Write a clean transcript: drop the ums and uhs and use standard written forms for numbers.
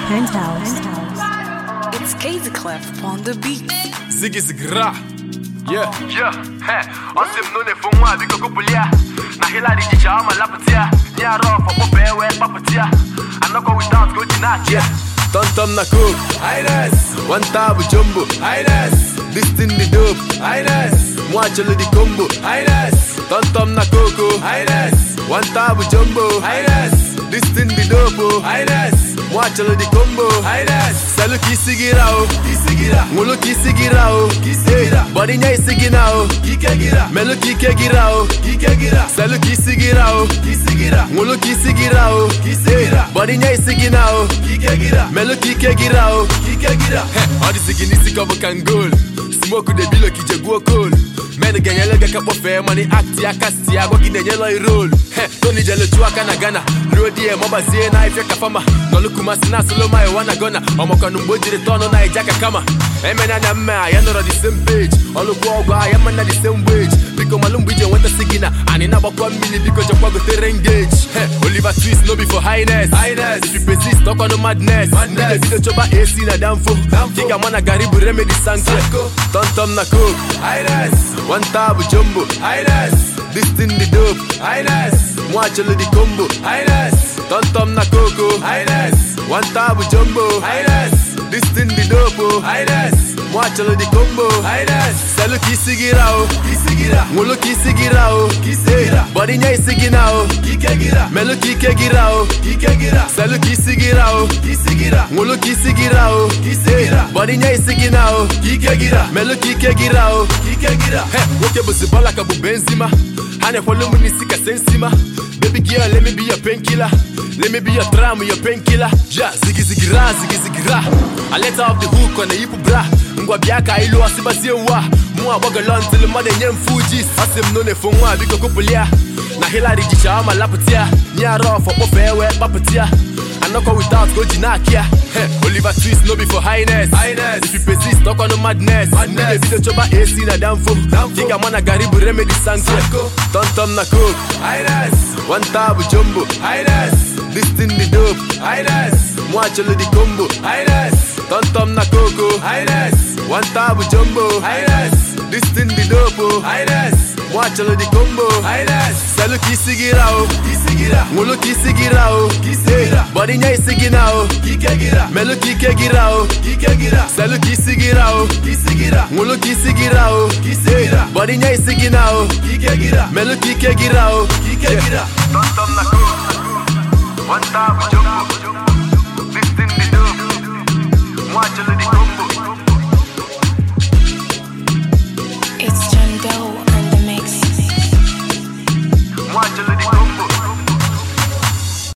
Penthouse. It's Casey Clef on the beat. Ziggy Zigra. Yeah. Osim no ne funwa biko kupulia. Na hila di jicha ma lapatia. Nya ro for pope we papatia. Anoko without go jinachi. Tom na cook. Highness. One tabu jumbo. Highness. This thing the dope. Highness. Mwachelo di combo. Highness. Tom na coco. Highness. One tabu jumbo. Highness. This thing the dope. Highness. Mwachelo di combo. Highness. Salu kisigira o. Kisigira. Ngulu kisigira o. Kisigira. Body nya isigina o. Kikegira. Melo kikegira o. Kikegira. Salu kisigira o. Kisigira. Ngulu kisigira o. Kisigira. Body nya isigina o. Kikegira. Melo kikegira o. Kikegira. All the siginisi cover can goal. Smoke the bilo kije go cool. Men ganyele ga kapo fair money act ya cast ya go kinenye lo roll. Tony jelo chua kana gana. Rodi e moba zie na ife kafama. No lukuma sina solo my wanna gonna. Omo kanu mbojire tono na ijaka kama. Emena na mma ya no the same page. All go go ya man na the same wage. Biko malumbu je wenta sigina. Ani na bakwa mini biko chakwa go te engage. Oliver Twist no be for highness. Highness. If you persist talk on no madness. Nige video choba AC na damfo. Kika mana garibu remedy sanko. Tom na cook. Highness. One tabu jumbo. Highness. This thing the dope. Highness. Mwachelo di combo. Highness. Tom na coco. Highness. One tabu jumbo. Highness. This thing the dope. Highness. Mwachelo di combo. Highness. Salu kisigira o. Kisigira. Ngulu kisigira o. Kisigira. Body nya isigina o. Kikegira. Melo kikegira o. Kikegira. Salu kisigira o. Kisigira. Ngulu kisigira o. Kisigira. Body nya isigina o. Kikegira. Melo kikegira o. Kikegira. Woke buzibala kabu benzima. Hane kwa lumu nisika sensima. Baby girl, let me be your painkiller. Let me be your tram, your painkiller. Ja, ziggy zigira. I let her off the hook on the hipu bra. Ngwa biaka ilu asibazie wa. Mwa waga lontil mode nyem Fuji. Asim no ne funwa biko kupulia. Na hila di jicha ma lapatia. Nya ro for pope we papatia. Anoko without go jinakia. Oliver Twist no be for highness. Highness. If you persist talk on no madness. Nige video choba AC na damfo. Kika mana garibu remedy sanko. Tom na cook. Highness. One tabu jumbo. Highness. This thing the dope. Highness. Mwachelo di combo. Highness. Tom na coco. Highness. One tabu jumbo. Highness. This thing the dope. Highness. Mwachelo di combo. Highness. Salu kisigira o. Kisigira. Ngulu kisigira o. Kisigira. Body nya isigina o. Kikegira. Melo kikegira o. Kikegira. Salu kisigira o. Kisigira. Ngulu kisigira o. Kisigira. Body nya isigina o. Kikegira. Melo kikegira o. Kikegira. Tom na cook. One tabu jumbo.